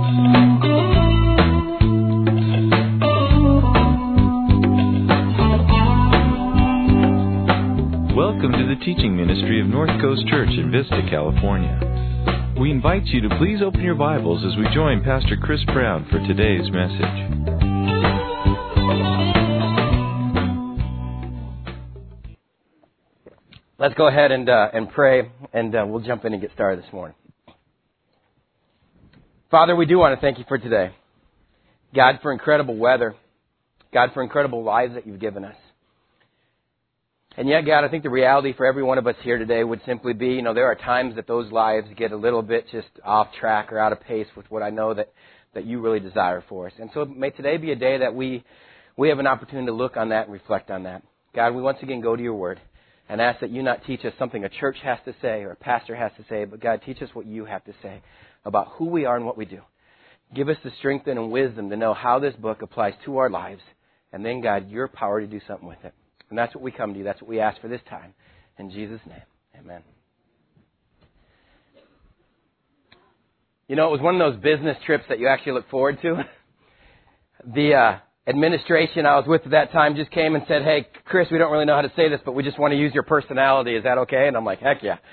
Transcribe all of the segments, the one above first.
Welcome to the teaching ministry of North Coast Church in Vista, California. We invite you to please open your Bibles as we join Pastor Chris Brown for today's message. Let's go ahead and pray, and we'll jump in and get started this morning. Father, we do want to thank you for today. God, for incredible weather. God, for incredible lives that you've given us. And yet, God, I think the reality for every one of us here today would simply be, there are times that those lives get a little bit just off track or out of pace with what I know that you really desire for us. And so may today be a day that we have an opportunity to look on that and reflect on that. God, we once again go to your word and ask that you not teach us something a church has to say or a pastor has to say, but God, teach us what you have to say about who we are and what we do. Give us the strength and wisdom to know how this book applies to our lives, and then, God, your power to do something with it. And that's what we come to you. That's what we ask for this time. In Jesus' name, amen. It was one of those business trips that you actually look forward to. The administration I was with at that time just came and said, "Hey, Chris, we don't really know how to say this, but we just want to use your personality. Is that okay?" And I'm like, heck yeah.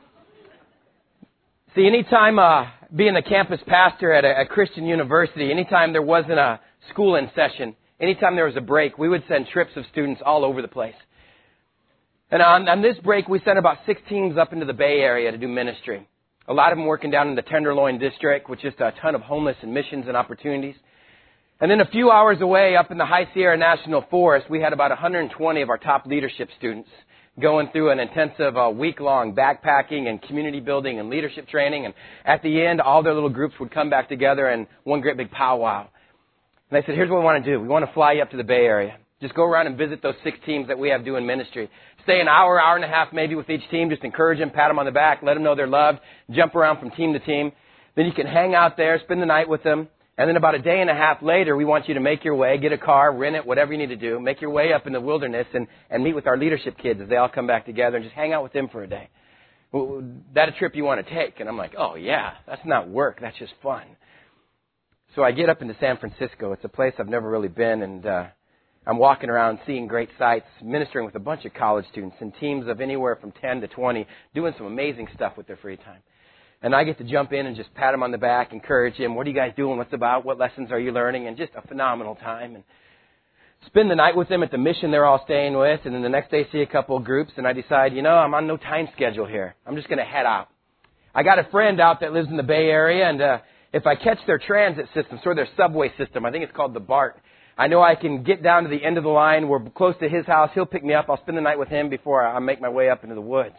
See, anytime being a campus pastor at a Christian university, anytime there wasn't a school in session, anytime there was a break, we would send trips of students all over the place. And on this break, we sent about 6 teams up into the Bay Area to do ministry. A lot of them working down in the Tenderloin district with just a ton of homeless and missions and opportunities. And then a few hours away up in the High Sierra National Forest, we had about 120 of our top leadership students going through an intensive week-long backpacking and community building and leadership training. And at the end, all their little groups would come back together in one great big powwow. And they said, "Here's what we want to do. We want to fly you up to the Bay Area. Just go around and visit those 6 teams that we have doing ministry. Stay an hour, hour and a half maybe with each team. Just encourage them, pat them on the back, let them know they're loved, jump around from team to team. Then you can hang out there, spend the night with them. And then about a day and a half later, we want you to make your way, get a car, rent it, whatever you need to do, make your way up in the wilderness and meet with our leadership kids as they all come back together and just hang out with them for a day. Well, that a trip you want to take?" And I'm like, "Oh yeah, that's not work. That's just fun." So I get up into San Francisco. It's a place I've never really been, and I'm walking around seeing great sights, ministering with a bunch of college students in teams of anywhere from 10 to 20, doing some amazing stuff with their free time. And I get to jump in and just pat them on the back, encourage them. "What are you guys doing? What's it about? What lessons are you learning?" And just a phenomenal time. And spend the night with them at the mission they're all staying with, and then the next day see a couple of groups, and I decide, I'm on no time schedule here. I'm just going to head out. I got a friend out that lives in the Bay Area, and if I catch their transit system, sort of their subway system, I think it's called the BART, I know I can get down to the end of the line. We're close to his house. He'll pick me up. I'll spend the night with him before I make my way up into the woods.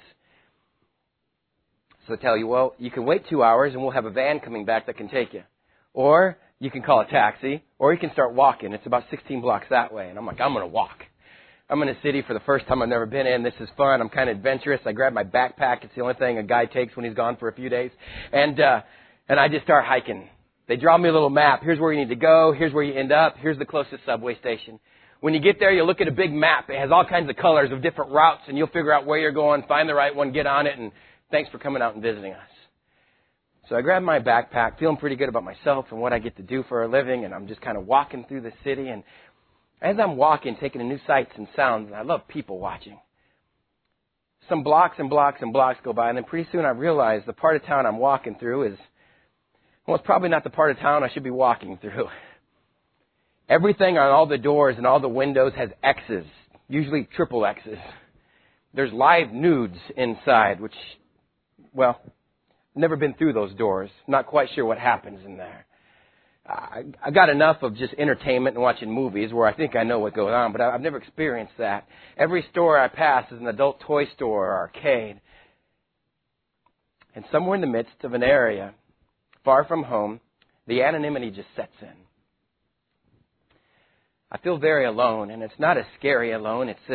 So I tell you, well, you can wait 2 hours and we'll have a van coming back that can take you. Or you can call a taxi, or you can start walking. It's about 16 blocks that way. And I'm like, I'm going to walk. I'm in a city for the first time I've never been in. This is fun. I'm kind of adventurous. I grab my backpack. It's the only thing a guy takes when he's gone for a few days. And I just start hiking. They draw me a little map. Here's where you need to go. Here's where you end up. Here's the closest subway station. When you get there, you look at a big map. It has all kinds of colors of different routes, and you'll figure out where you're going, find the right one, get on it, and thanks for coming out and visiting us. So I grab my backpack, feeling pretty good about myself and what I get to do for a living, and I'm just kind of walking through the city. And as I'm walking, taking in new sights and sounds, and I love people watching, some blocks and blocks and blocks go by, and then pretty soon I realize the part of town I'm walking through is, well, it's probably not the part of town I should be walking through. Everything on all the doors and all the windows has X's, usually triple X's. There's live nudes inside, which, well, never been through those doors. Not quite sure what happens in there. I got enough of just entertainment and watching movies where I think I know what goes on, but I've never experienced that. Every store I pass is an adult toy store or arcade. And somewhere in the midst of an area far from home, the anonymity just sets in. I feel very alone, and it's not a scary alone. It's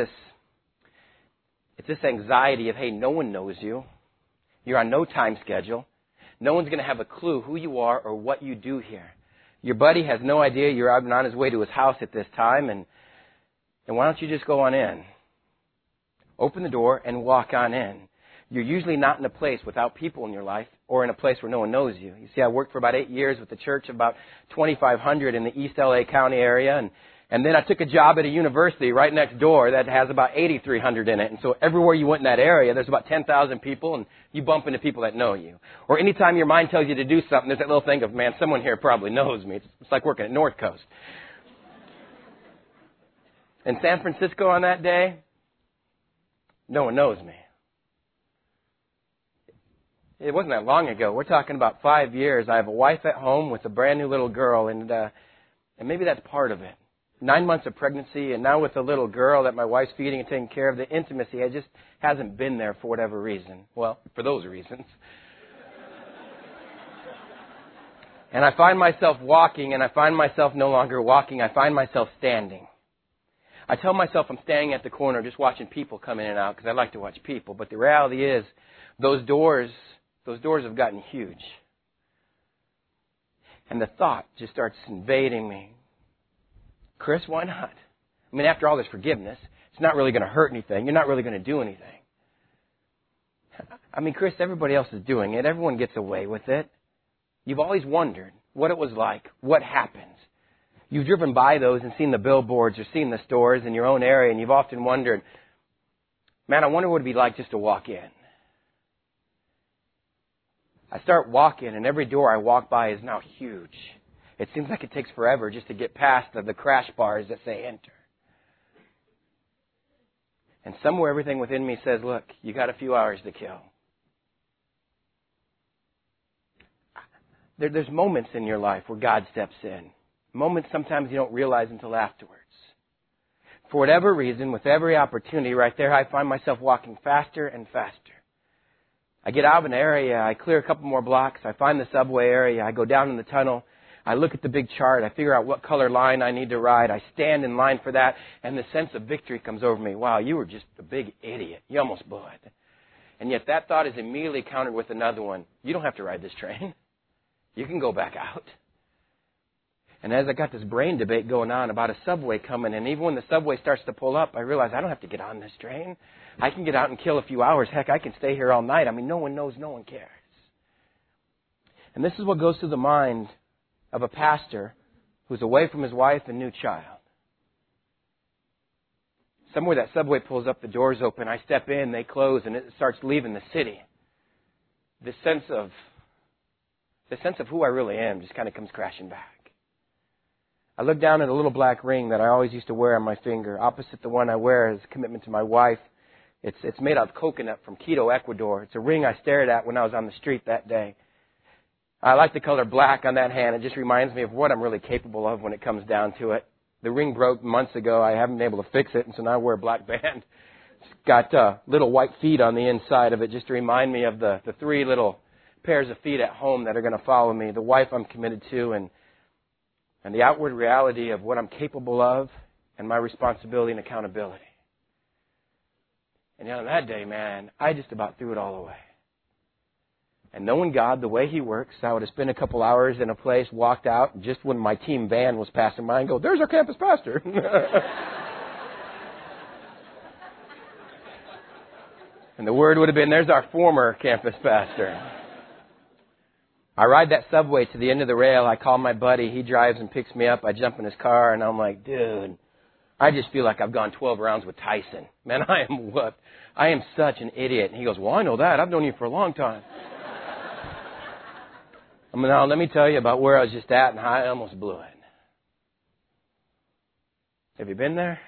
this anxiety of, hey, no one knows you. You're on no time schedule. No one's going to have a clue who you are or what you do here. Your buddy has no idea you're out and on his way to his house at this time, and why don't you just go on in? Open the door and walk on in. you're usually not in a place without people in your life or in a place where no one knows you. You see, I worked for about 8 years with a church of about 2,500 in the East LA County area, and then I took a job at a university right next door that has about 8,300 in it. And so everywhere you went in that area, there's about 10,000 people, and you bump into people that know you. Or anytime your mind tells you to do something, there's that little thing of, man, someone here probably knows me. It's like working at North Coast. In San Francisco on that day, no one knows me. It wasn't that long ago. We're talking about 5 years. I have a wife at home with a brand new little girl, and maybe that's part of it. 9 months of pregnancy, and now with a little girl that my wife's feeding and taking care of, the intimacy just hasn't been there for whatever reason. Well, for those reasons. And I find myself walking, and I find myself no longer walking. I find myself standing. I tell myself I'm standing at the corner just watching people come in and out because I like to watch people. But the reality is those doors have gotten huge. And the thought just starts invading me. Chris, why not? I mean, after all this forgiveness, it's not really going to hurt anything. You're not really going to do anything. I mean, Chris, everybody else is doing it. Everyone gets away with it. You've always wondered what it was like, what happens. You've driven by those and seen the billboards or seen the stores in your own area, and you've often wondered, man, I wonder what it would be like just to walk in. I start walking, and every door I walk by is now huge. It seems like it takes forever just to get past the crash bars that say enter. And somewhere everything within me says, look, you got a few hours to kill. There's moments in your life where God steps in. Moments sometimes you don't realize until afterwards. For whatever reason, with every opportunity right there, I find myself walking faster and faster. I get out of an area, I clear a couple more blocks, I find the subway area, I go down in the tunnel, I look at the big chart, I figure out what color line I need to ride, I stand in line for that, and the sense of victory comes over me. Wow, you were just a big idiot. You almost blew it. And yet that thought is immediately countered with another one. You don't have to ride this train. You can go back out. And as I got this brain debate going on about a subway coming, and even when the subway starts to pull up, I realize I don't have to get on this train. I can get out and kill a few hours. Heck, I can stay here all night. I mean, no one knows, no one cares. And this is what goes through the mind of a pastor who's away from his wife and new child. Somewhere that subway pulls up, the doors open, I step in, they close, and it starts leaving the city. The sense of who I really am just kind of comes crashing back. I look down at a little black ring that I always used to wear on my finger. Opposite the one I wear is a commitment to my wife. It's made out of coconut from Quito, Ecuador. It's a ring I stared at when I was on the street that day. I like the color black on that hand. It just reminds me of what I'm really capable of when it comes down to it. The ring broke months ago. I haven't been able to fix it, and so now I wear a black band. It's got little white feet on the inside of it just to remind me of the 3 little pairs of feet at home that are going to follow me, the wife I'm committed to, and the outward reality of what I'm capable of and my responsibility and accountability. And on that day, man, I just about threw it all away. And knowing God the way He works, I would have spent a couple hours in a place, walked out, and just when my team van was passing by, and go, there's our campus pastor. And the word would have been, there's our former campus pastor. I ride that subway to the end of the rail. I call my buddy. He drives and picks me up. I jump in his car, and I'm like, dude, I just feel like I've gone 12 rounds with Tyson. Man, I am whooped. I am such an idiot. And he goes, well, I know that. I've known you for a long time. Now, let me tell you about where I was just at and how I almost blew it. Have you been there?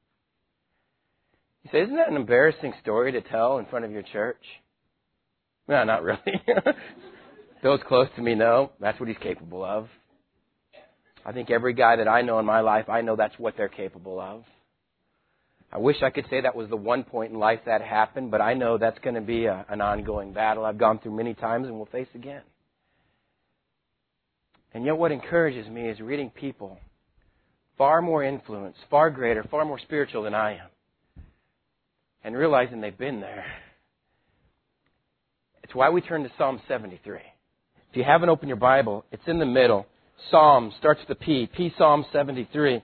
You say, isn't that an embarrassing story to tell in front of your church? No, not really. Those close to me know that's what he's capable of. I think every guy that I know in my life, I know that's what they're capable of. I wish I could say that was the one point in life that happened, but I know that's going to be an ongoing battle I've gone through many times and will face again. And yet what encourages me is reading people far more influenced, far greater, far more spiritual than I am, and realizing they've been there. It's why we turn to Psalm 73. If you haven't opened your Bible, it's in the middle. Psalm starts with a P. Psalm 73.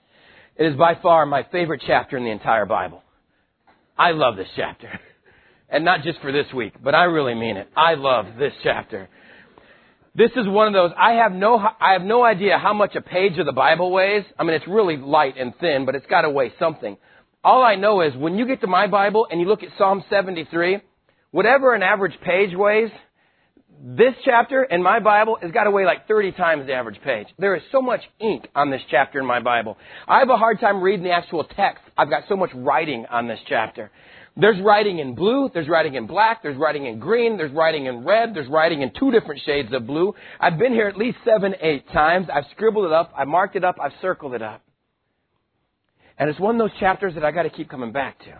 It is by far my favorite chapter in the entire Bible. I love this chapter. And not just for this week, but I really mean it. I love this chapter. This is one of those, I have no idea how much a page of the Bible weighs. I mean, it's really light and thin, but it's got to weigh something. All I know is when you get to my Bible and you look at Psalm 73, whatever an average page weighs, this chapter in my Bible has got to weigh like 30 times the average page. There is so much ink on this chapter in my Bible. I have a hard time reading the actual text. I've got so much writing on this chapter. There's writing in blue, there's writing in black, there's writing in green, there's writing in red, there's writing in 2 different shades of blue. I've been here at least 7, 8 times. I've scribbled it up, I've marked it up, I've circled it up. And it's one of those chapters that I got to keep coming back to.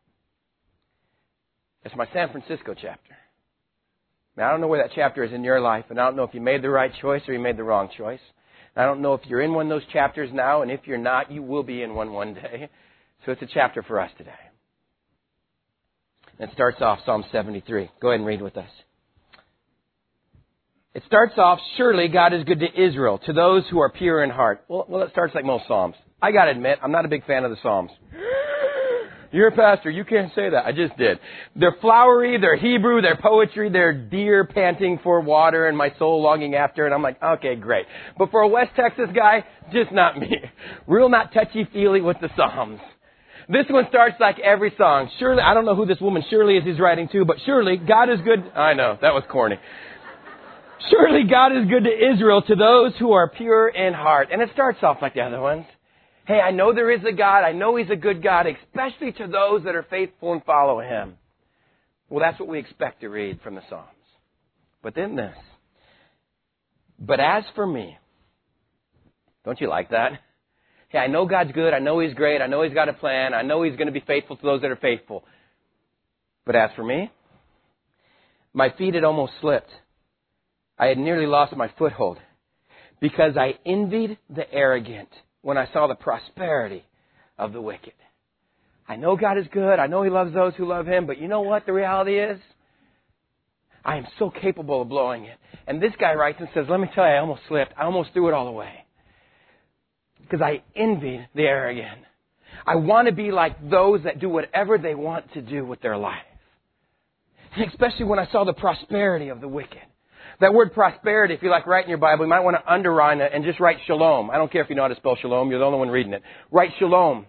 It's my San Francisco chapter. Now, I don't know where that chapter is in your life, and I don't know if you made the right choice or you made the wrong choice. I don't know if you're in one of those chapters now, and if you're not, you will be in one day. So it's a chapter for us today. And it starts off Psalm 73. Go ahead and read with us. It starts off, surely God is good to Israel, to those who are pure in heart. Well, it starts like most Psalms. I got to admit, I'm not a big fan of the Psalms. You're a pastor, you can't say that. I just did. They're flowery, they're Hebrew, they're poetry, they're deer panting for water and my soul longing after. And I'm like, okay, great. But for a West Texas guy, just not me. Real not touchy-feely with the Psalms. This one starts like every song. Surely, I don't know who this woman Shirley is he's writing to, but surely God is good. I know, that was corny. Surely God is good to Israel, to those who are pure in heart. And it starts off like the other ones. Hey, I know there is a God. I know He's a good God, especially to those that are faithful and follow Him. Well, that's what we expect to read from the Psalms. But then this. But as for me, don't you like that? Hey, I know God's good. I know He's great. I know He's got a plan. I know He's going to be faithful to those that are faithful. But as for me, my feet had almost slipped. I had nearly lost my foothold because I envied the arrogant when I saw the prosperity of the wicked. I know God is good. I know He loves those who love Him. But you know what the reality is? I am so capable of blowing it. And this guy writes and says, let me tell you, I almost slipped. I almost threw it all away. Because I envied the arrogant. I want to be like those that do whatever they want to do with their life. And especially when I saw the prosperity of the wicked. That word prosperity, if you like write in your Bible, you might want to underline it and just write shalom. I don't care if you know how to spell shalom. You're the only one reading it. Write shalom.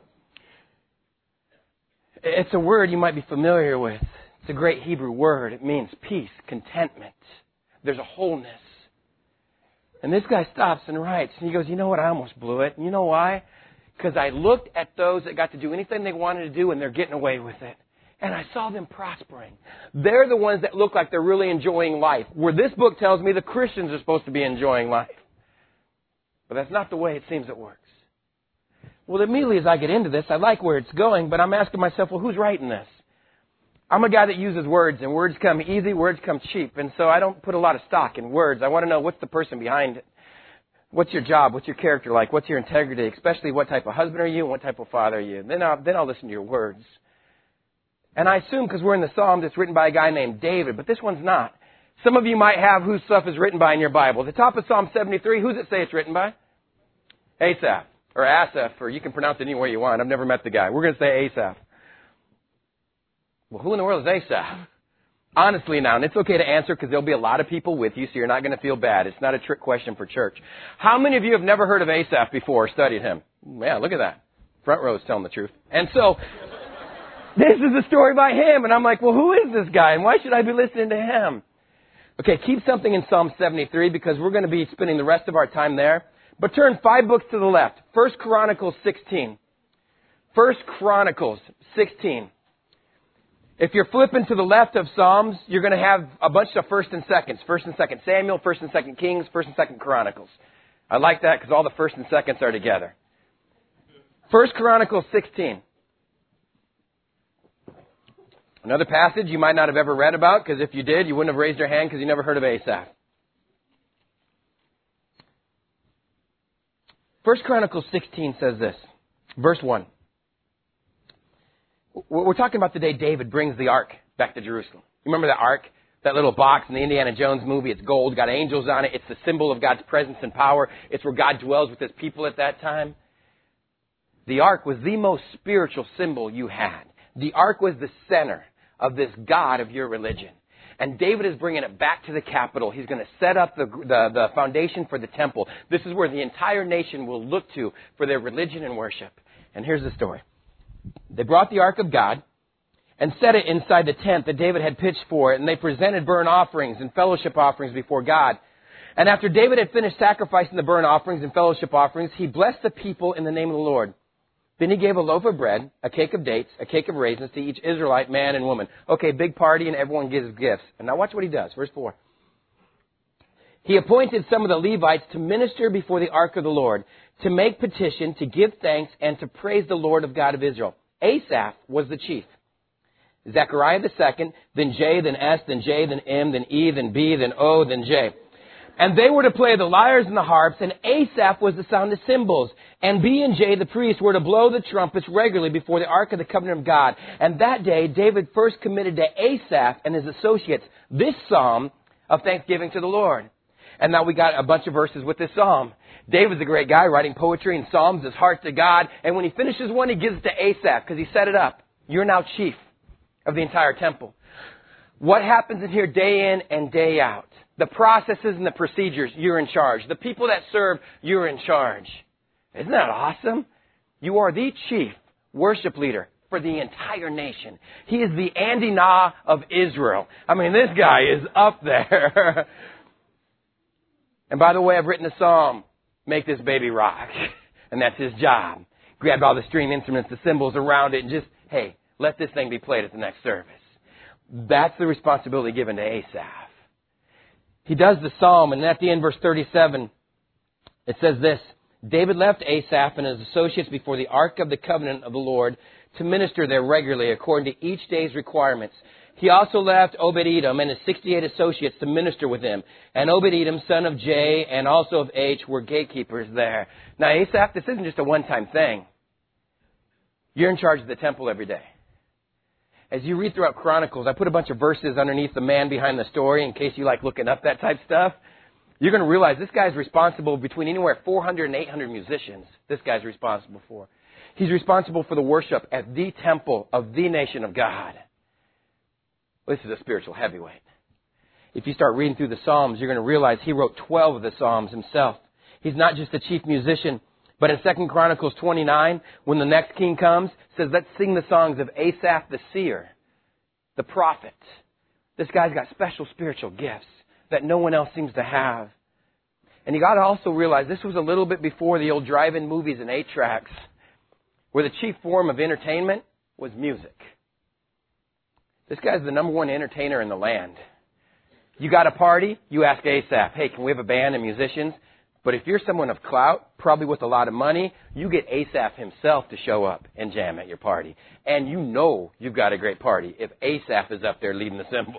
It's a word you might be familiar with. It's a great Hebrew word. It means peace, contentment. There's a wholeness. And this guy stops and writes, and he goes, you know what, I almost blew it. And you know why? Because I looked at those that got to do anything they wanted to do, and they're getting away with it. And I saw them prospering. They're the ones that look like they're really enjoying life. Where this book tells me the Christians are supposed to be enjoying life. But that's not the way it seems it works. Well, immediately as I get into this, I like where it's going, but I'm asking myself, well, who's writing this? I'm a guy that uses words, and words come easy, words come cheap. And so I don't put a lot of stock in words. I want to know what's the person behind it. What's your job? What's your character like? What's your integrity? Especially what type of husband are you and what type of father are you? Then I'll listen to your words. And I assume because we're in the Psalms, it's written by a guy named David, but this one's not. Some of you might have whose stuff is written by in your Bible. At the top of Psalm 73, who's it say it's written by? Asaph, or Asaph, or you can pronounce it any way you want. I've never met the guy. We're going to say Asaph. Well, who in the world is Asaph? Honestly now, and it's okay to answer because there'll be a lot of people with you, so you're not going to feel bad. It's not a trick question for church. How many of you have never heard of Asaph before or studied him? Yeah, look at that. Front row's telling the truth. And so this is a story by him. And I'm like, well, who is this guy? And why should I be listening to him? Okay, keep something in Psalm 73 because we're going to be spending the rest of our time there. But turn 5 books to the left. 1 Chronicles 16. 1 Chronicles 16. If you're flipping to the left of Psalms, you're going to have a bunch of 1st and 2nds. 1st and 2nd Samuel, 1st and 2nd Kings, 1st and 2nd Chronicles. I like that because all the 1st and 2nds are together. 1 Chronicles 16. Another passage you might not have ever read about, because if you did, you wouldn't have raised your hand because you never heard of Asaph. 1 Chronicles 16 says this, verse 1. We're talking about the day David brings the ark back to Jerusalem. You remember the ark? That little box in the Indiana Jones movie. It's gold, got angels on it. It's the symbol of God's presence and power. It's where God dwells with His people at that time. The ark was the most spiritual symbol you had. The ark was the center of this God of your religion. And David is bringing it back to the capital. He's going to set up the foundation for the temple. This is where the entire nation will look to for their religion and worship. And here's the story. They brought the ark of God and set it inside the tent that David had pitched for it. And they presented burnt offerings and fellowship offerings before God. And after David had finished sacrificing the burnt offerings and fellowship offerings, he blessed the people in the name of the Lord. Then he gave a loaf of bread, a cake of dates, a cake of raisins to each Israelite man and woman. Okay, big party and everyone gives gifts. And now watch what he does. Verse 4. He appointed some of the Levites to minister before the ark of the Lord, to make petition, to give thanks, and to praise the Lord of God of Israel. Asaph was the chief. Zechariah the second, then J, then S, then J, then M, then E, then B, then O, then J. And they were to play the lyres and the harps, and Asaph was to sound the cymbals. And B and J, the priests, were to blow the trumpets regularly before the ark of the covenant of God. And that day, David first committed to Asaph and his associates this psalm of thanksgiving to the Lord. And now we got a bunch of verses with this psalm. David's a great guy, writing poetry and psalms, his heart to God. And when he finishes one, he gives it to Asaph, because he set it up. You're now chief of the entire temple. What happens in here day in and day out? The processes and the procedures, you're in charge. The people that serve, you're in charge. Isn't that awesome? You are the chief worship leader for the entire nation. He is the Andy Na of Israel. I mean, this guy is up there. And by the way, I've written a psalm, Make This Baby Rock. And that's his job. Grab all the string instruments, the cymbals around it, and just, hey, let this thing be played at the next service. That's the responsibility given to Asaph. He does the psalm, and at the end, verse 37, it says this, David left Asaph and his associates before the ark of the covenant of the Lord to minister there regularly according to each day's requirements. He also left Obed-Edom and his 68 associates to minister with him. And Obed-Edom, son of J and also of H, were gatekeepers there. Now, Asaph, this isn't just a one-time thing. You're in charge of the temple every day. As you read throughout Chronicles, I put a bunch of verses underneath the man behind the story in case you like looking up that type stuff. You're going to realize this guy's responsible between anywhere 400 and 800 musicians. This guy's responsible for. He's responsible for the worship at the temple of the nation of God. This is a spiritual heavyweight. If you start reading through the Psalms, you're going to realize he wrote 12 of the Psalms himself. He's not just the chief musician, but in 2 Chronicles 29, when the next king comes, it says, let's sing the songs of Asaph the seer, the prophet. This guy's got special spiritual gifts that no one else seems to have. And you got to also realize this was a little bit before the old drive-in movies and 8-tracks, where the chief form of entertainment was music. This guy's the number one entertainer in the land. You got a party, you ask Asaph, hey, can we have a band and musicians? But if you're someone of clout, probably with a lot of money, you get Asaph himself to show up and jam at your party. And you know you've got a great party if Asaph is up there leading the cymbals.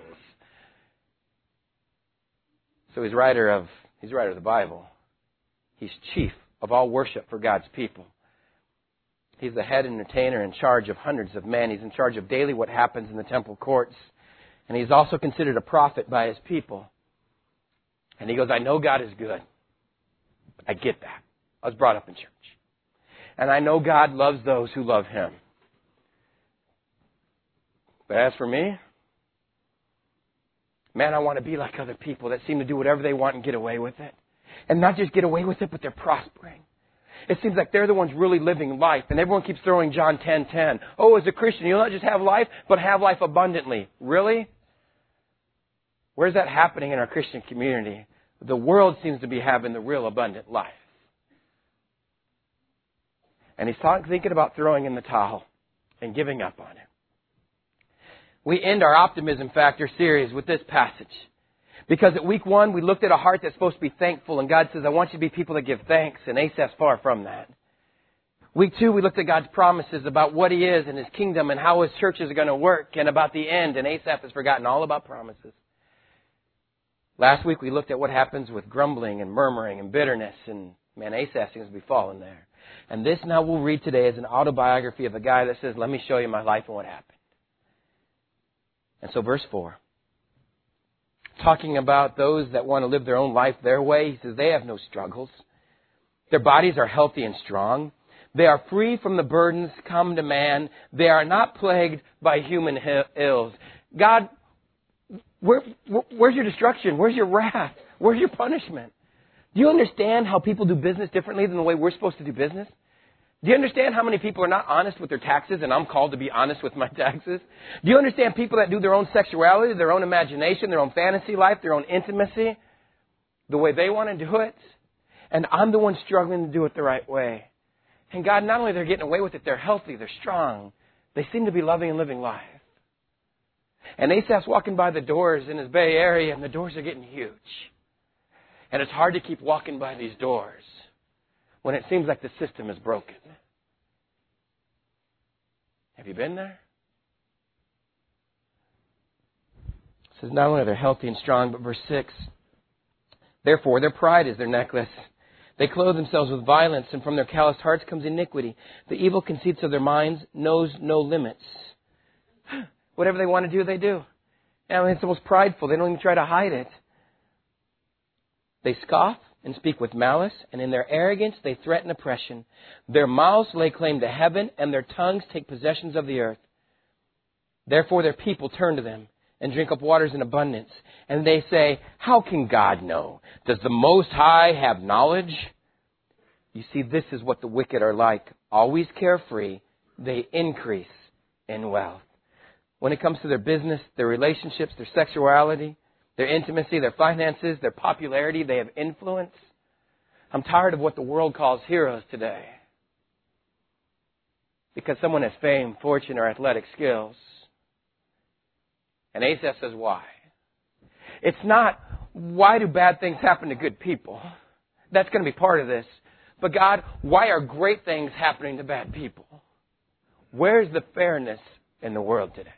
So he's writer of the Bible. He's chief of all worship for God's people. He's the head entertainer in charge of hundreds of men. He's in charge of daily what happens in the temple courts. And he's also considered a prophet by his people. And he goes, I know God is good. I get that. I was brought up in church. And I know God loves those who love Him. But as for me, man, I want to be like other people that seem to do whatever they want and get away with it. And not just get away with it, but they're prospering. It seems like they're the ones really living life. And everyone keeps throwing John 10:10. Oh, as a Christian, you'll not just have life, but have life abundantly. Really? Where's that happening in our Christian community? The world seems to be having the real abundant life. And he's thinking about throwing in the towel and giving up on it. We end our Optimism Factor series with this passage. Because at week 1, we looked at a heart that's supposed to be thankful. And God says, I want you to be people that give thanks. And Asaph's far from that. Week 2, we looked at God's promises about what He is and His kingdom and how His churches are going to work and about the end. And Asaph has forgotten all about promises. Last week we looked at what happens with grumbling and murmuring and bitterness. And man, Asaph seems to be falling there. And this now we'll read today is an autobiography of a guy that says, let me show you my life and what happened. And so verse 4. Talking about those that want to live their own life their way, he says they have no struggles. Their bodies are healthy and strong. They are free from the burdens come to man. They are not plagued by human ills. God, where's your destruction? Where's your wrath? Where's your punishment? Do you understand how people do business differently than the way we're supposed to do business? Do you understand how many people are not honest with their taxes, and I'm called to be honest with my taxes? Do you understand people that do their own sexuality, their own imagination, their own fantasy life, their own intimacy, the way they want to do it? And I'm the one struggling to do it the right way. And God, not only they're getting away with it, they're healthy, they're strong. They seem to be loving and living life. And Asaph's walking by the doors in his Bay Area, and the doors are getting huge. And it's hard to keep walking by these doors when it seems like the system is broken. Have you been there? It says not only are they healthy and strong, but verse 6, therefore their pride is their necklace. They clothe themselves with violence, and from their calloused hearts comes iniquity. The evil conceits of their minds knows no limits. Whatever they want to do, they do. And it's almost prideful. They don't even try to hide it. They scoff and speak with malice, and in their arrogance they threaten oppression. Their mouths lay claim to heaven, and their tongues take possessions of the earth. Therefore their people turn to them and drink up waters in abundance. And they say, how can God know? Does the Most High have knowledge? You see, this is what the wicked are like. Always carefree, they increase in wealth. When it comes to their business, their relationships, their sexuality, their intimacy, their finances, their popularity, they have influence. I'm tired of what the world calls heroes today. Because someone has fame, fortune, or athletic skills. And Asaph says, why? It's not, why do bad things happen to good people? That's going to be part of this. But God, why are great things happening to bad people? Where's the fairness in the world today?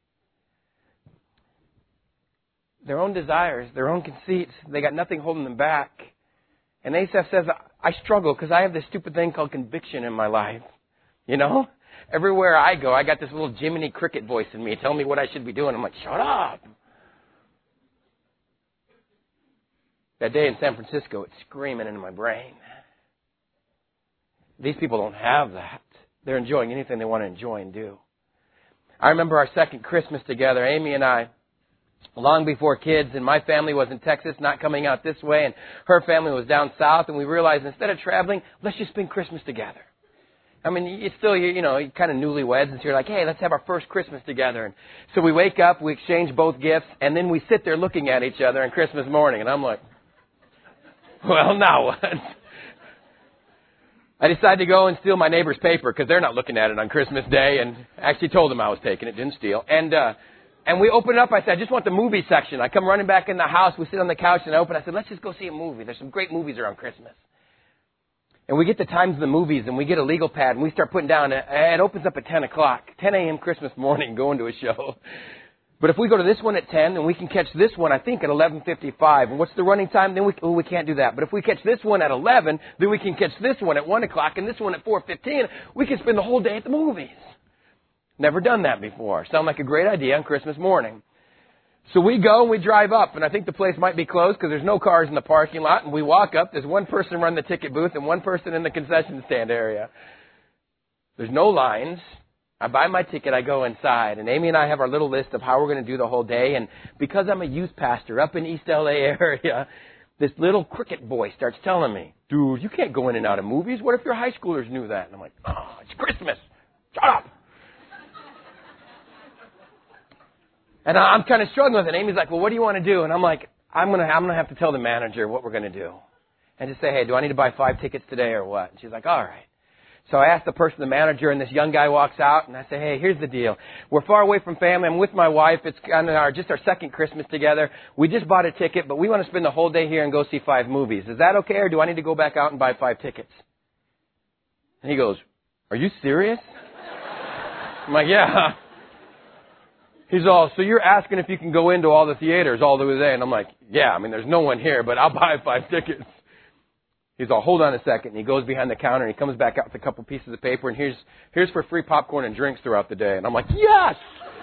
Their own desires, their own conceits, they got nothing holding them back. And Asaph says, I struggle because I have this stupid thing called conviction in my life. You know? Everywhere I go, I got this little Jiminy Cricket voice in me telling me what I should be doing. I'm like, shut up. That day in San Francisco, it's screaming into my brain. These people don't have that. They're enjoying anything they want to enjoy and do. I remember our second Christmas together, Amy and I, long before kids, and my family was in Texas, not coming out this way, and her family was down south, and we realized instead of traveling, let's just spend Christmas together. I mean, it's still, you're kind of newlyweds, and so you're like, hey, let's have our first Christmas together. And so we wake up, we exchange both gifts, and then we sit there looking at each other on Christmas morning, and I'm like, well, now what? I decided to go and steal my neighbor's paper because they're not looking at it on Christmas Day, and actually told them I was taking it, didn't steal. And we open it up. I said, I just want the movie section. I come running back in the house. We sit on the couch and I open. I said, let's just go see a movie. There's some great movies around Christmas. And we get the times of the movies, and we get a legal pad, and we start putting down. It opens up at 10 o'clock, 10 a.m. Christmas morning, going to a show. But if we go to this one at 10, then we can catch this one, I think, at 11:55. And what's the running time? Then we can't do that. But if we catch this one at 11, then we can catch this one at 1 o'clock, and this one at 4:15. We can spend the whole day at the movies. Never done that before. Sound like a great idea on Christmas morning. So we go and we drive up, and I think the place might be closed because there's no cars in the parking lot. And we walk up. There's one person running the ticket booth and one person in the concession stand area. There's no lines. I buy my ticket. I go inside. And Amy and I have our little list of how we're going to do the whole day. And because I'm a youth pastor up in East LA area, this little cricket boy starts telling me, dude, you can't go in and out of movies. What if your high schoolers knew that? And I'm like, oh, it's Christmas. Shut up. And I'm kind of struggling with it. Amy's like, well, what do you want to do? And I'm like, I'm going to have to tell the manager what we're going to do. And just say, hey, do I need to buy 5 tickets today or what? And she's like, all right. So I asked the manager, and this young guy walks out, and I say, hey, here's the deal. We're far away from family. I'm with my wife. It's kind of just our second Christmas together. We just bought a ticket, but we want to spend the whole day here and go see 5 movies. Is that okay, or do I need to go back out and buy 5 tickets? And he goes, are you serious? I'm like, yeah. He's all, so you're asking if you can go into all the theaters all the day? And I'm like, yeah, I mean, there's no one here, but I'll buy 5 tickets. He's all, hold on a second. And he goes behind the counter and he comes back out with a couple pieces of paper, and here's for free popcorn and drinks throughout the day. And I'm like, yes!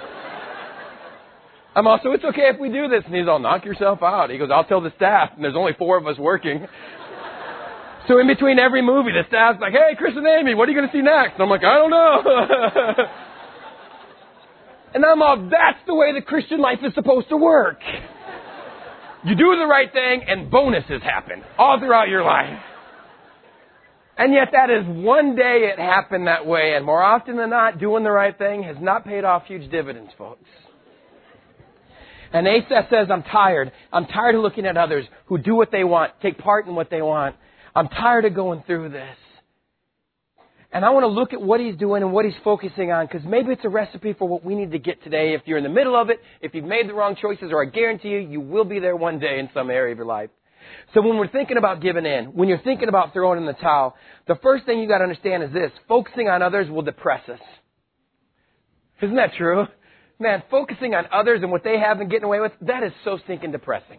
I'm all, so it's okay if we do this. And he's all, knock yourself out. He goes, I'll tell the staff. And there's only 4 of us working. So in between every movie, the staff's like, hey, Chris and Amy, what are you going to see next? And I'm like, I don't know. And I'm all, that's the way the Christian life is supposed to work. You do the right thing and bonuses happen all throughout your life. And yet that is one day it happened that way. And more often than not, doing the right thing has not paid off huge dividends, folks. And Asaph says, I'm tired. I'm tired of looking at others who do what they want, take part in what they want. I'm tired of going through this. And I want to look at what he's doing and what he's focusing on, because maybe it's a recipe for what we need to get today. If you're in the middle of it, if you've made the wrong choices, or I guarantee you, you will be there one day in some area of your life. So when we're thinking about giving in, when you're thinking about throwing in the towel, the first thing you got to understand is this: focusing on others will depress us. Isn't that true? Man, focusing on others and what they have and getting away with, that is so stinking depressing.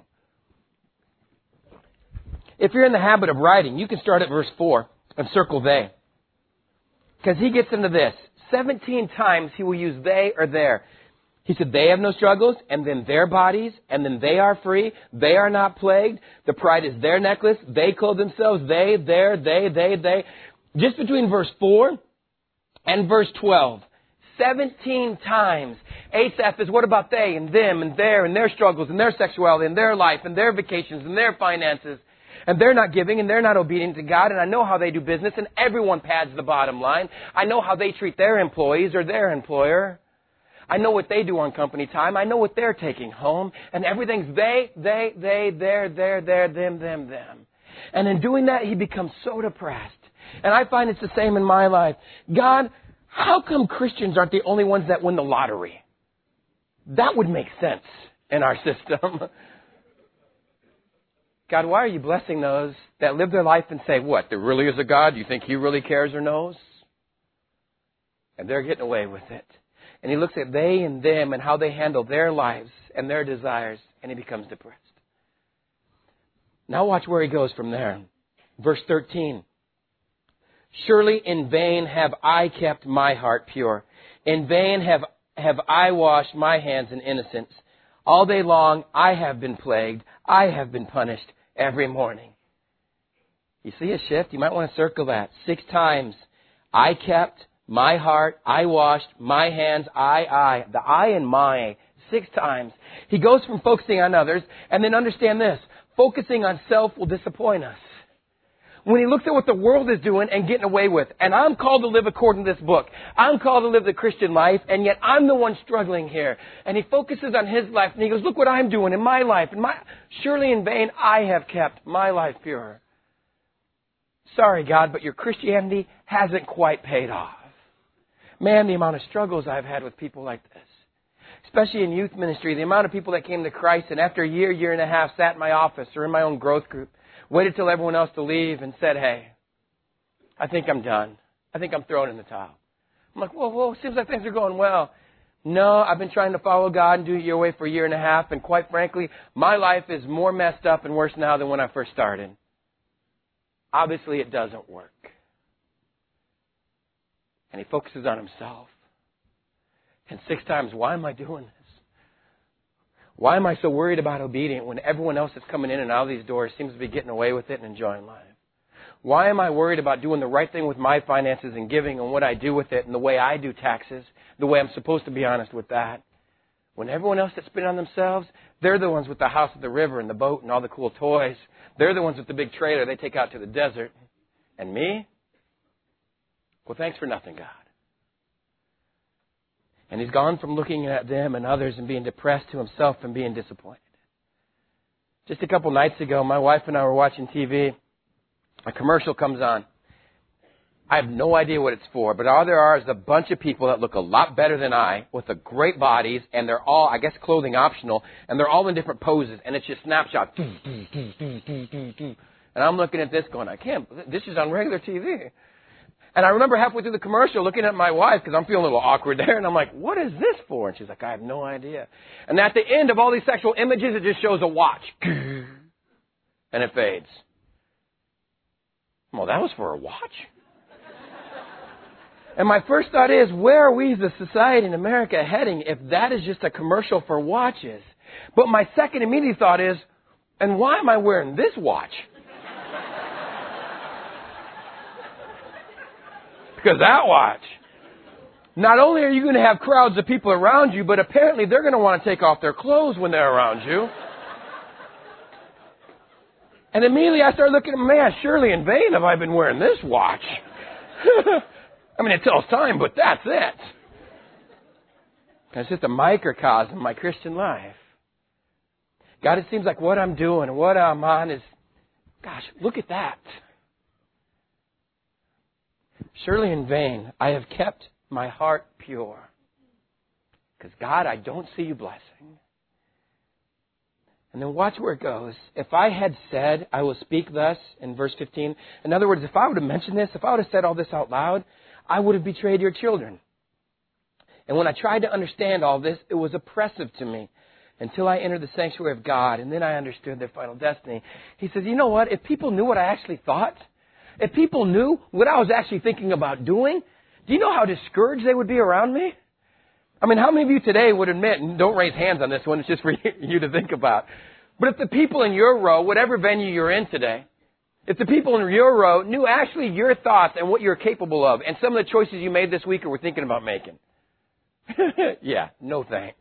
If you're in the habit of writing, you can start at verse 4 and circle they. Because he gets into this. 17 times he will use they or their. He said they have no struggles, and then their bodies, and then they are free. They are not plagued. The pride is their necklace. They clothe themselves. They, their, they. Just between verse 4 and verse 12. 17 times. Asaph is what about they and them and their struggles and their sexuality and their life and their vacations and their finances. And they're not giving and they're not obedient to God. And I know how they do business, and everyone pads the bottom line. I know how they treat their employees or their employer. I know what they do on company time. I know what they're taking home. And everything's they, their, them. And in doing that, he becomes so depressed. And I find it's the same in my life. God, how come Christians aren't the only ones that win the lottery? That would make sense in our system. God, why are you blessing those that live their life and say, what, there really is a God? You think he really cares or knows? And they're getting away with it. And he looks at they and them and how they handle their lives and their desires, and he becomes depressed. Now watch where he goes from there. Verse 13. Surely in vain have I kept my heart pure. In vain have I washed my hands in innocence. All day long I have been plagued. I have been punished every morning. You see a shift? You might want to circle that. 6 times. I kept my heart. I washed my hands. I. The I and my. 6 times. He goes from focusing on others, and then understand this. Focusing on self will disappoint us. When he looks at what the world is doing and getting away with, and I'm called to live according to this book. I'm called to live the Christian life, and yet I'm the one struggling here. And he focuses on his life, and he goes, look what I'm doing in my life. Surely in vain I have kept my life pure. Sorry, God, but your Christianity hasn't quite paid off. Man, the amount of struggles I've had with people like this. Especially in youth ministry, the amount of people that came to Christ and after a year and a half sat in my office or in my own growth group, waited till everyone else to leave and said, hey, I think I'm done. I think I'm throwing in the towel. I'm like, whoa, seems like things are going well. No, I've been trying to follow God and do it your way for a year and a half, and quite frankly, my life is more messed up and worse now than when I first started. Obviously, it doesn't work. And he focuses on himself. And 6 times, why am I doing this? Why am I so worried about obedience when everyone else that's coming in and out of these doors seems to be getting away with it and enjoying life? Why am I worried about doing the right thing with my finances and giving and what I do with it and the way I do taxes, the way I'm supposed to be honest with that? When everyone else that's spending on themselves, they're the ones with the house at the river and the boat and all the cool toys. They're the ones with the big trailer they take out to the desert. And me? Well, thanks for nothing, God. And he's gone from looking at them and others and being depressed to himself and being disappointed. Just a couple nights ago, my wife and I were watching TV. A commercial comes on. I have no idea what it's for, but all there are is a bunch of people that look a lot better than I with the great bodies, and they're all, I guess, clothing optional, and they're all in different poses, and it's just snapshot. And I'm looking at this going, this is on regular TV. And I remember halfway through the commercial looking at my wife because I'm feeling a little awkward there. And I'm like, what is this for? And she's like, I have no idea. And at the end of all these sexual images, it just shows a watch. And it fades. Well, that was for a watch? And my first thought is, where are we as a society in America heading if that is just a commercial for watches? But my second immediate thought is, and why am I wearing this watch? Because that watch. Not only are you going to have crowds of people around you, but apparently they're going to want to take off their clothes when they're around you. And immediately I started looking at, man, surely in vain have I been wearing this watch. I mean, it tells time, but that's it. It's just a microcosm of my Christian life. God, it seems like what I'm doing and what I'm on is, gosh, look at that. Surely in vain I have kept my heart pure. Because God, I don't see you blessing. And then watch where it goes. If I had said, I will speak thus, in verse 15. In other words, if I would have mentioned this, if I would have said all this out loud, I would have betrayed your children. And when I tried to understand all this, it was oppressive to me until I entered the sanctuary of God, and then I understood their final destiny. He says, you know what? If people knew what I actually thought, if people knew what I was actually thinking about doing, do you know how discouraged they would be around me? I mean, how many of you today would admit, and don't raise hands on this one, it's just for you to think about, but if the people in your row, whatever venue you're in today, if the people in your row knew actually your thoughts and what you're capable of, and some of the choices you made this week or were thinking about making, yeah, no thanks.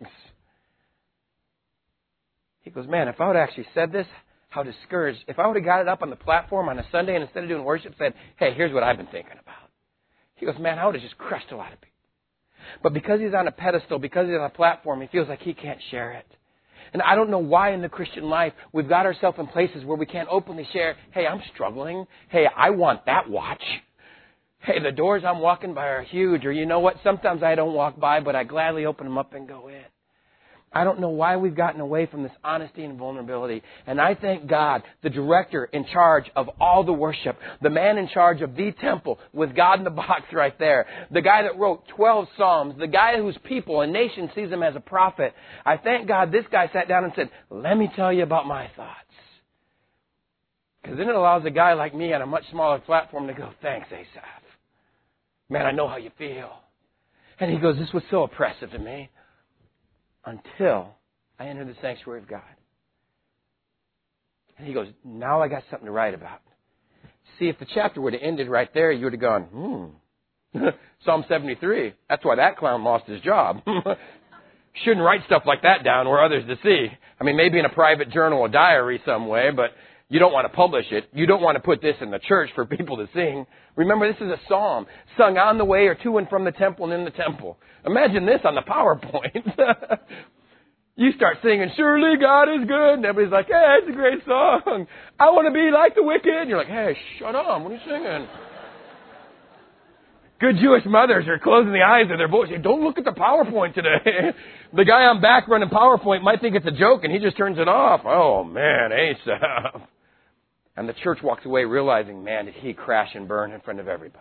He goes, man, if I would have actually said this, how discouraged. If I would have got it up on the platform on a Sunday and instead of doing worship said, hey, here's what I've been thinking about. He goes, man, I would have just crushed a lot of people. But because he's on a pedestal, because he's on a platform, he feels like he can't share it. And I don't know why in the Christian life we've got ourselves in places where we can't openly share, hey, I'm struggling. Hey, I want that watch. Hey, the doors I'm walking by are huge. Or you know what? Sometimes I don't walk by, but I gladly open them up and go in. I don't know why we've gotten away from this honesty and vulnerability. And I thank God, the director in charge of all the worship, the man in charge of the temple with God in the box right there, the guy that wrote 12 Psalms, the guy whose people and nation sees him as a prophet. I thank God this guy sat down and said, let me tell you about my thoughts. Because then it allows a guy like me on a much smaller platform to go, thanks, Asaph. Man, I know how you feel. And he goes, this was so oppressive to me. Until I entered the sanctuary of God. And he goes, now I got something to write about. See, if the chapter would have ended right there, you would have gone, Psalm 73. That's why that clown lost his job. Shouldn't write stuff like that down where others to see. I mean, maybe in a private journal or diary some way, but you don't want to publish it. You don't want to put this in the church for people to sing. Remember, this is a psalm sung on the way or to and from the temple and in the temple. Imagine this on the PowerPoint. You start singing, surely God is good. And everybody's like, hey, it's a great song. I want to be like the wicked. And you're like, hey, shut up. What are you singing? Good Jewish mothers are closing the eyes of their boys. Say, don't look at the PowerPoint today. The guy on back running PowerPoint might think it's a joke, and he just turns it off. Oh, man, Asaph. And the church walks away realizing, man, did he crash and burn in front of everybody.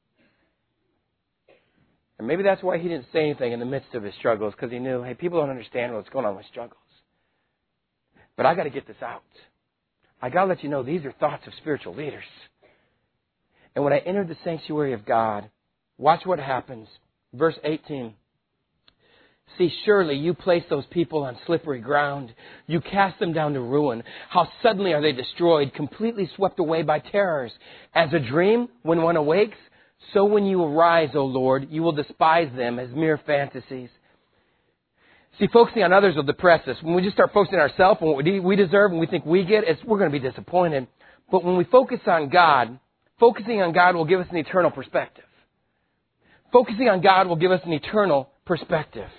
And maybe that's why he didn't say anything in the midst of his struggles, because he knew, hey, people don't understand what's going on with struggles. But I got to get this out. I got to let you know these are thoughts of spiritual leaders. And when I entered the sanctuary of God, watch what happens. Verse 18. See, surely you place those people on slippery ground. You cast them down to ruin. How suddenly are they destroyed, completely swept away by terrors. As a dream, when one awakes, so when you arise, O Lord, you will despise them as mere fantasies. See, focusing on others will depress us. When we just start focusing on ourselves and what we deserve and we think we get, we're going to be disappointed. But when we focus on God, focusing on God will give us an eternal perspective. Focusing on God will give us an eternal perspective.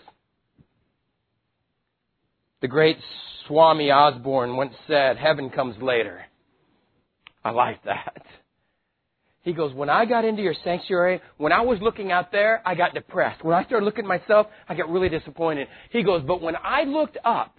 The great Swami Osborne once said, heaven comes later. I like that. He goes, when I got into your sanctuary, when I was looking out there, I got depressed. When I started looking at myself, I got really disappointed. He goes, but when I looked up,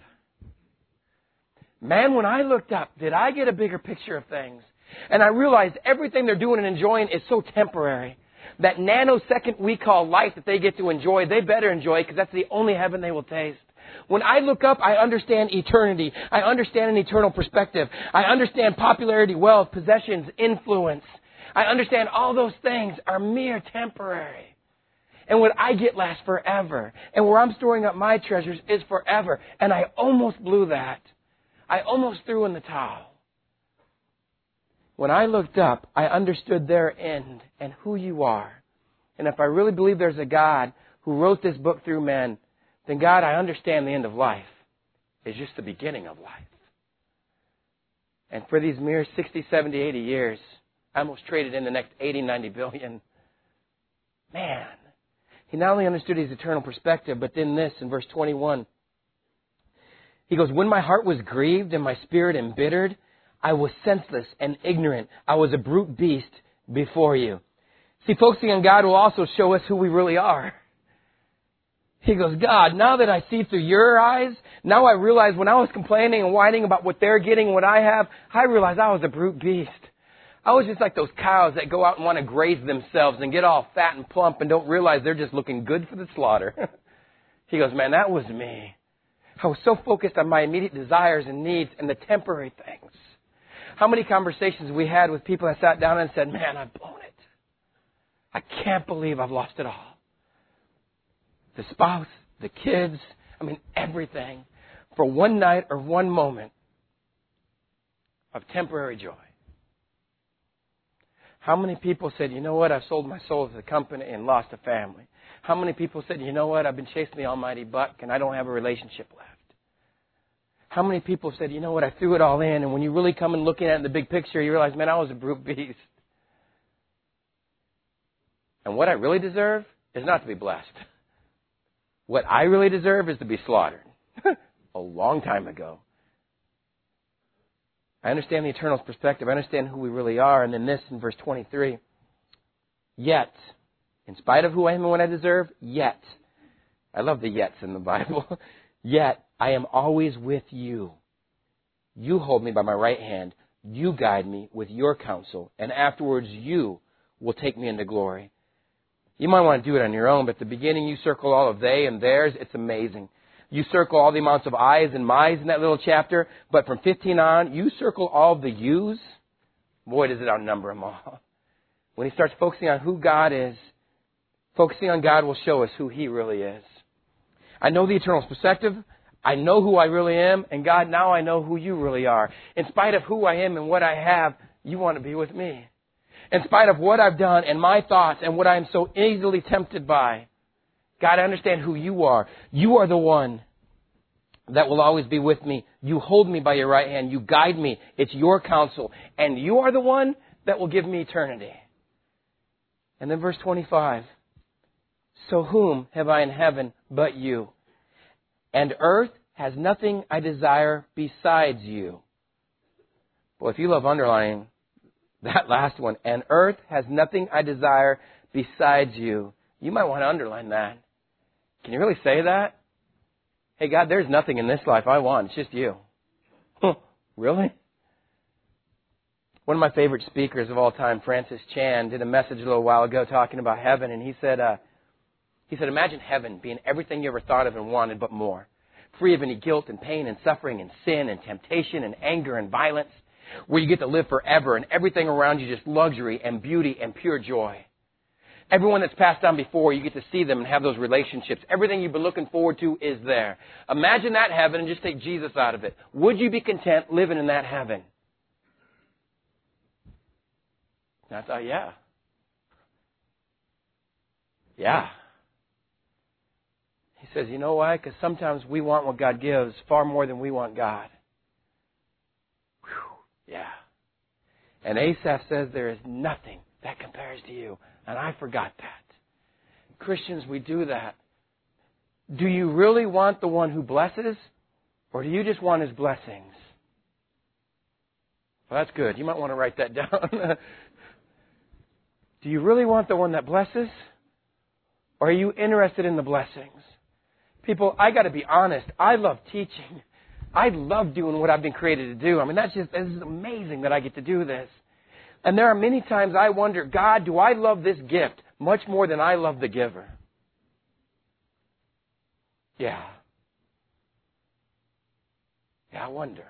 man, when I looked up, did I get a bigger picture of things? And I realized everything they're doing and enjoying is so temporary. That nanosecond we call life that they get to enjoy, they better enjoy because that's the only heaven they will taste. When I look up, I understand eternity. I understand an eternal perspective. I understand popularity, wealth, possessions, influence. I understand all those things are mere temporary. And what I get lasts forever. And where I'm storing up my treasures is forever. And I almost blew that. I almost threw in the towel. When I looked up, I understood their end and who you are And if I really believe there's a God who wrote this book through men, then God, I understand the end of life is just the beginning of life. And for these mere 60, 70, 80 years, I almost traded in the next 80, 90 billion. Man, he not only understood his eternal perspective, but then this in verse 21. He goes, when my heart was grieved and my spirit embittered, I was senseless and ignorant. I was a brute beast before you. See, focusing on God will also show us who we really are. He goes, God, now that I see through your eyes, now I realize when I was complaining and whining about what they're getting and what I have, I realized I was a brute beast. I was just like those cows that go out and want to graze themselves and get all fat and plump and don't realize they're just looking good for the slaughter. He goes, man, that was me. I was so focused on my immediate desires and needs and the temporary things. How many conversations we had with people that sat down and said, man, I've blown it. I can't believe I've lost it all. The spouse, the kids, everything for one night or one moment of temporary joy. How many people said, you know what, I've sold my soul to the company and lost a family? How many people said, you know what, I've been chasing the almighty buck and I don't have a relationship left? How many people said, you know what, I threw it all in, and when you really come and looking at it in the big picture, you realize, man, I was a brute beast. And what I really deserve is not to be blessed. What I really deserve is to be slaughtered. A long time ago. I understand the eternal perspective. I understand who we really are. And then this in verse 23. Yet, in spite of who I am and what I deserve, yet. I love the yets in the Bible. Yet, I am always with you. You hold me by my right hand. You guide me with your counsel. And afterwards, you will take me into glory. You might want to do it on your own, but at the beginning you circle all of they and theirs. It's amazing. You circle all the amounts of I's and my's in that little chapter, but from 15 on, you circle all the you's. Boy, does it outnumber them all. When he starts focusing on who God is, focusing on God will show us who he really is. I know the eternal perspective. I know who I really am, and God, now I know who you really are. In spite of who I am and what I have, you want to be with me. In spite of what I've done and my thoughts and what I am so easily tempted by, God, I understand who you are. You are the one that will always be with me. You hold me by your right hand. You guide me. It's your counsel. And you are the one that will give me eternity. And then verse 25. So whom have I in heaven but you? And earth has nothing I desire besides you. Well, if you love underlining that last one, and earth has nothing I desire besides you, you might want to underline that. Can you really say that? Hey, God, there's nothing in this life I want. It's just you. Really? One of my favorite speakers of all time, Francis Chan, did a message a little while ago talking about heaven, and he said, imagine heaven being everything you ever thought of and wanted, but more. Free of any guilt and pain and suffering and sin and temptation and anger and violence, where you get to live forever and everything around you just luxury and beauty and pure joy. Everyone that's passed on before, you get to see them and have those relationships. Everything you've been looking forward to is there. Imagine that heaven and just take Jesus out of it. Would you be content living in that heaven? And I thought, yeah. Yeah. He says, you know why? Because sometimes we want what God gives far more than we want God. Whew. Yeah. And Asaph says there is nothing that compares to you. And I forgot that. Christians, we do that. Do you really want the one who blesses? Or do you just want his blessings? Well, that's good. You might want to write that down. Do you really want the one that blesses? Or are you interested in the blessings? People, I got to be honest. I love teaching. I love doing what I've been created to do. This is amazing that I get to do this. And there are many times I wonder, God, do I love this gift much more than I love the giver? Yeah. Yeah, I wonder.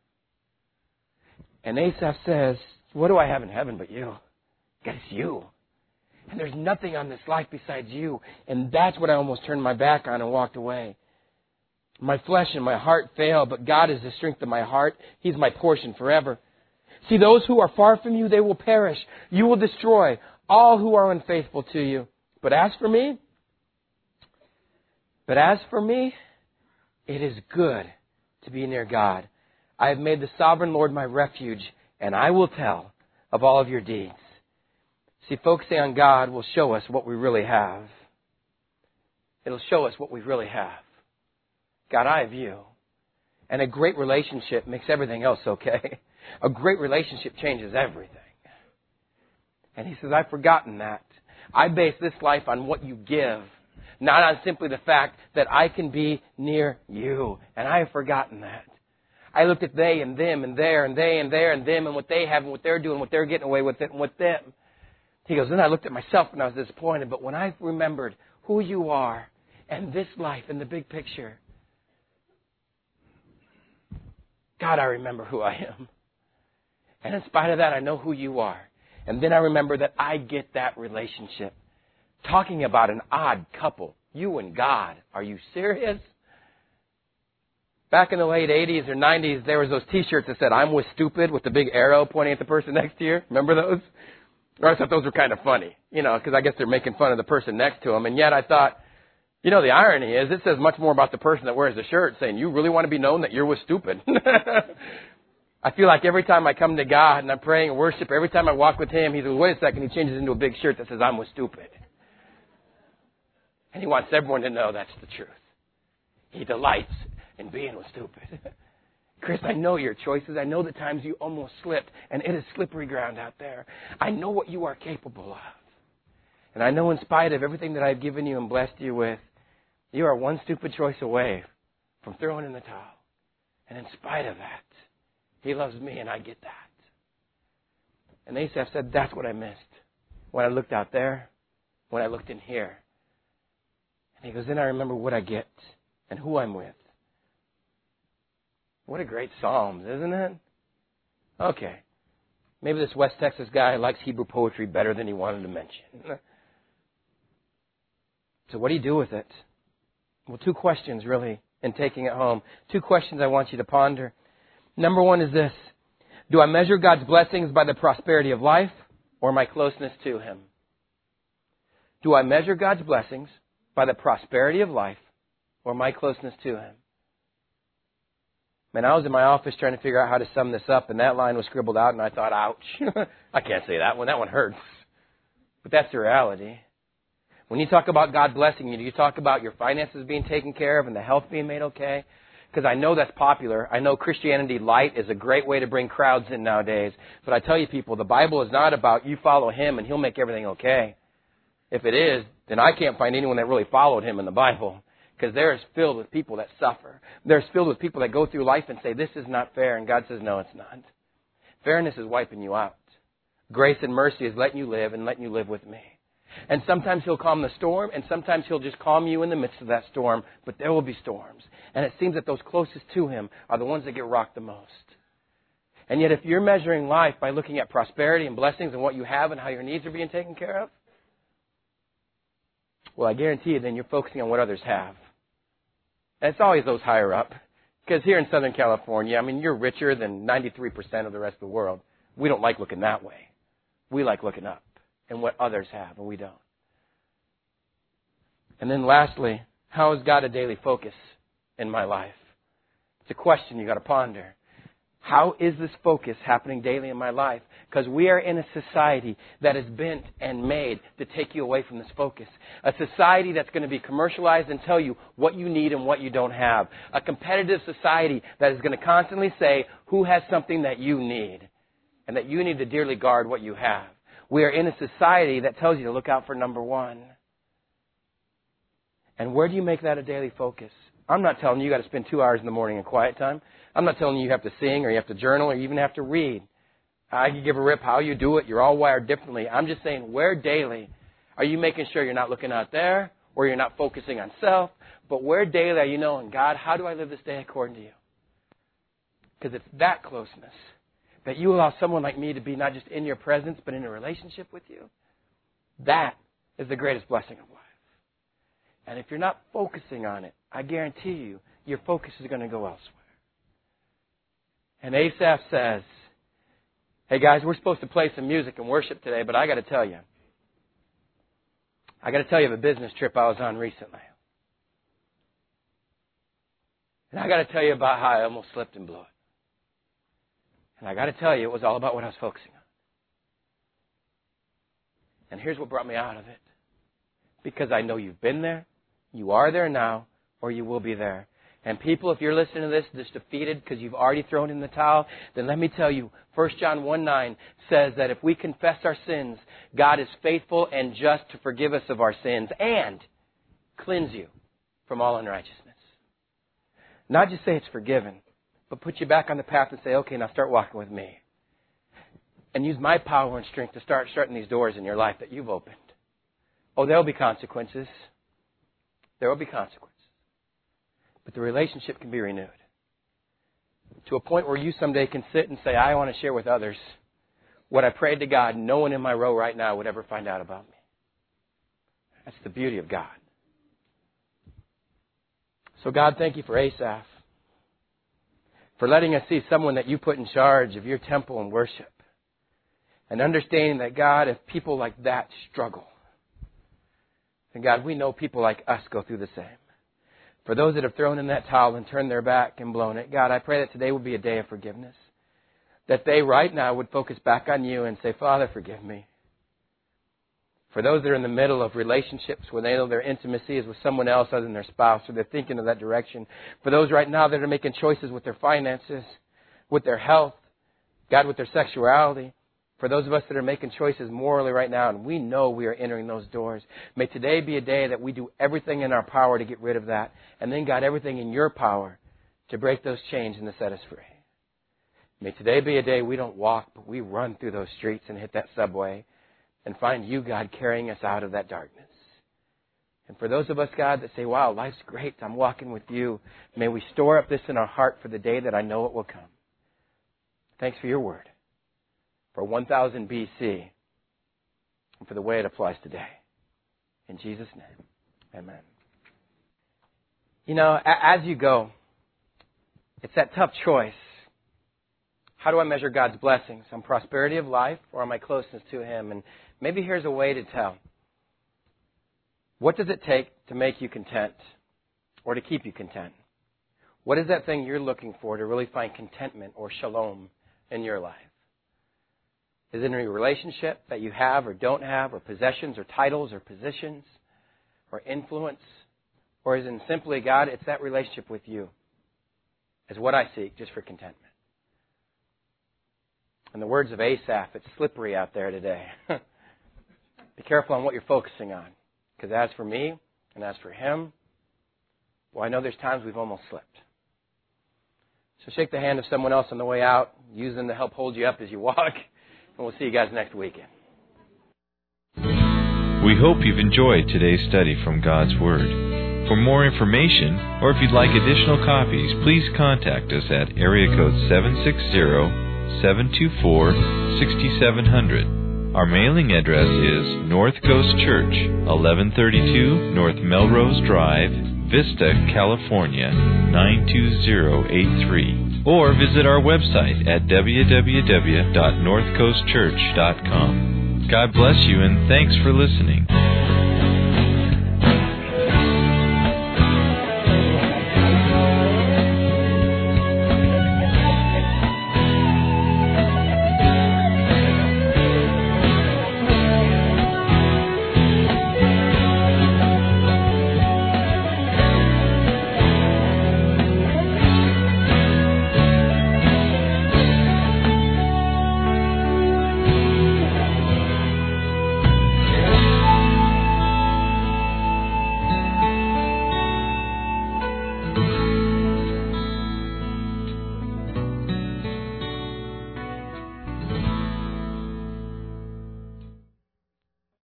And Asaph says, what do I have in heaven but you? God, it's you. And there's nothing on this life besides you. And that's what I almost turned my back on and walked away. My flesh and my heart fail, but God is the strength of my heart. He's my portion forever. See, those who are far from you, they will perish. You will destroy all who are unfaithful to you. But as for me, it is good to be near God. I have made the sovereign Lord my refuge, and I will tell of all of your deeds. See, focusing on God will show us what we really have. It'll show us what we really have. God, I have you. And a great relationship makes everything else okay. A great relationship changes everything. And he says, I've forgotten that. I base this life on what you give, not on simply the fact that I can be near you. And I have forgotten that. I looked at they and them and there and they and there and them and what they have and what they're doing, what they're getting away with it and with them. He goes, then I looked at myself and I was disappointed. But when I remembered who you are and this life and the big picture, God, I remember who I am. And in spite of that, I know who you are. And then I remember that I get that relationship. Talking about an odd couple, you and God. Are you serious? Back in the late 80s or 90s, there was those T-shirts that said, I'm with stupid, with the big arrow pointing at the person next to you. Remember those? Or I thought those were kind of funny, because I guess they're making fun of the person next to them. And yet I thought, the irony is it says much more about the person that wears the shirt saying, you really want to be known that you're with stupid. I feel like every time I come to God and I'm praying and worship, every time I walk with Him, He says, wait a second, He changes into a big shirt that says, I'm with stupid. And He wants everyone to know that's the truth. He delights in being with stupid. Chris, I know your choices. I know the times you almost slipped, and it is slippery ground out there. I know what you are capable of. And I know in spite of everything that I've given you and blessed you with, you are one stupid choice away from throwing in the towel. And in spite of that, He loves me, and I get that. And Asaph said, that's what I missed when I looked out there, when I looked in here. And he goes, then I remember what I get and who I'm with. What a great Psalms, isn't it? Okay. Maybe this West Texas guy likes Hebrew poetry better than he wanted to mention. So what do you do with it? Well, two questions, really, in taking it home. Two questions I want you to ponder. Number one is this. Do I measure God's blessings by the prosperity of life or my closeness to Him? Do I measure God's blessings by the prosperity of life or my closeness to Him? Man, I was in my office trying to figure out how to sum this up, and that line was scribbled out, and I thought, ouch. I can't say that one. That one hurts. But that's the reality. When you talk about God blessing you, do you talk about your finances being taken care of and the health being made okay? Because I know that's popular. I know Christianity Light is a great way to bring crowds in nowadays. But I tell you people, the Bible is not about you follow Him and He'll make everything okay. If it is, then I can't find anyone that really followed Him in the Bible. Because there is filled with people that suffer. There's filled with people that go through life and say, this is not fair. And God says, no, it's not. Fairness is wiping you out. Grace and mercy is letting you live and letting you live with me. And sometimes He'll calm the storm, and sometimes He'll just calm you in the midst of that storm. But there will be storms. And it seems that those closest to Him are the ones that get rocked the most. And yet if you're measuring life by looking at prosperity and blessings and what you have and how your needs are being taken care of, well, I guarantee you then you're focusing on what others have. And it's always those higher up. Because here in Southern California, you're richer than 93% of the rest of the world. We don't like looking that way. We like looking up and what others have, and we don't. And then lastly, how has God a daily focus in my life? It's a question you got to ponder. How is this focus happening daily in my life? Because we are in a society that is bent and made to take you away from this focus. A society that's going to be commercialized and tell you what you need and what you don't have. A competitive society that is going to constantly say who has something that you need. And that you need to dearly guard what you have. We are in a society that tells you to look out for number one. And where do you make that a daily focus? I'm not telling you got to spend 2 hours in the morning in quiet time. I'm not telling you have to sing or you have to journal or you even have to read. I can give a rip how you do it. You're all wired differently. I'm just saying, where daily are you making sure you're not looking out there or you're not focusing on self, but where daily are you knowing, God, how do I live this day according to you? Because it's that closeness that you allow someone like me to be not just in your presence, but in a relationship with you. That is the greatest blessing of life. And if you're not focusing on it, I guarantee you, your focus is going to go elsewhere. And Asaph says, hey guys, we're supposed to play some music and worship today, but I got to tell you, I got to tell you of a business trip I was on recently. And I got to tell you about how I almost slipped and blew it. And I got to tell you, it was all about what I was focusing on. And here's what brought me out of it. Because I know you've been there, you are there now, or you will be there. And people, if you're listening to this, just defeated because you've already thrown in the towel, then let me tell you, 1 John 1:9 says that if we confess our sins, God is faithful and just to forgive us of our sins and cleanse you from all unrighteousness. Not just say it's forgiven, but put you back on the path and say, okay, now start walking with me. And use my power and strength to start shutting these doors in your life that you've opened. Oh, there will be consequences. There will be consequences. But the relationship can be renewed. To a point where you someday can sit and say, I want to share with others what I prayed to God. No one in my row right now would ever find out about me. That's the beauty of God. So God, thank you for Asaph. For letting us see someone that you put in charge of your temple and worship. And understanding that, God, if people like that struggle, then God, we know people like us go through the same. For those that have thrown in that towel and turned their back and blown it, God, I pray that today would be a day of forgiveness. That they right now would focus back on you and say, Father, forgive me. For those that are in the middle of relationships where they know their intimacy is with someone else other than their spouse, or they're thinking of that direction. For those right now that are making choices with their finances, with their health, God, with their sexuality. For those of us that are making choices morally right now, and we know we are entering those doors, may today be a day that we do everything in our power to get rid of that. And then, God, everything in your power to break those chains and to set us free. May today be a day we don't walk, but we run through those streets and hit that subway and find you, God, carrying us out of that darkness. And for those of us, God, that say, wow, life's great, I'm walking with you, may we store up this in our heart for the day that I know it will come. Thanks for your word. For 1000 BC, and for the way it applies today. In Jesus' name, amen. You know, as you go, it's that tough choice. How do I measure God's blessings? On prosperity of life or on my closeness to Him? And maybe here's a way to tell. What does it take to make you content or to keep you content? What is that thing you're looking for to really find contentment or shalom in your life? Is it in a relationship that you have or don't have, or possessions or titles or positions or influence? Or is it simply, God, it's that relationship with you is what I seek just for contentment. In the words of Asaph, it's slippery out there today. Be careful on what you're focusing on. Because as for me and as for him, well, I know there's times we've almost slipped. So shake the hand of someone else on the way out. Use them to help hold you up as you walk. And we'll see you guys next weekend. We hope you've enjoyed today's study from God's Word. For more information, or if you'd like additional copies, please contact us at area code 760-724-6700. Our mailing address is North Coast Church, 1132 North Melrose Drive, Vista, California, 92083. Or visit our website at www.northcoastchurch.com. God bless you and thanks for listening.